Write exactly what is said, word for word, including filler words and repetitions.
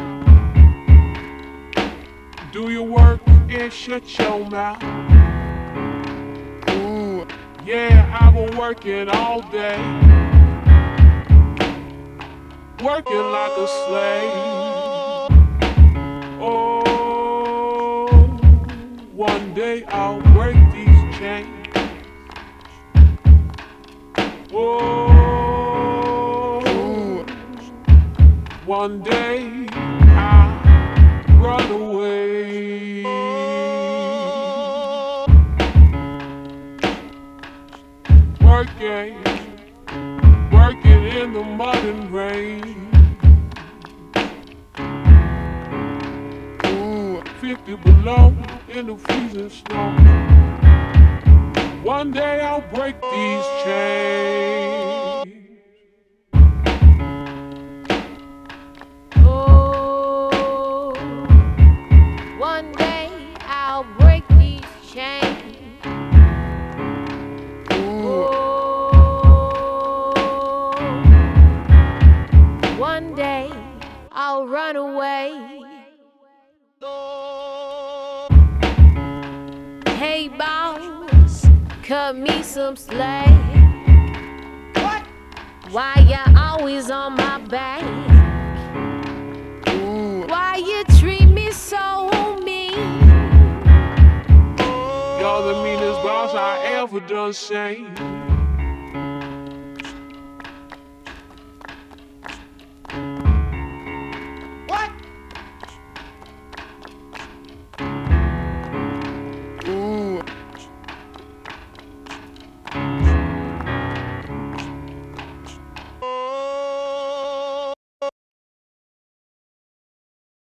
Do your work and shut your mouth. Ooh, yeah, I've been working all day, working like a slave. Oh, one day I'll break these chains. Oh, one day I'll run away. Working, working in the mud and rain. Ooh, fifty below in the freezing snow. One day I'll break these chains. Oh, one day I'll break these chains. One day I'll run away. Hey boss, cut me some slack. What? Why you always on my back? Why you treat me so mean? You're the meanest boss I ever done seen.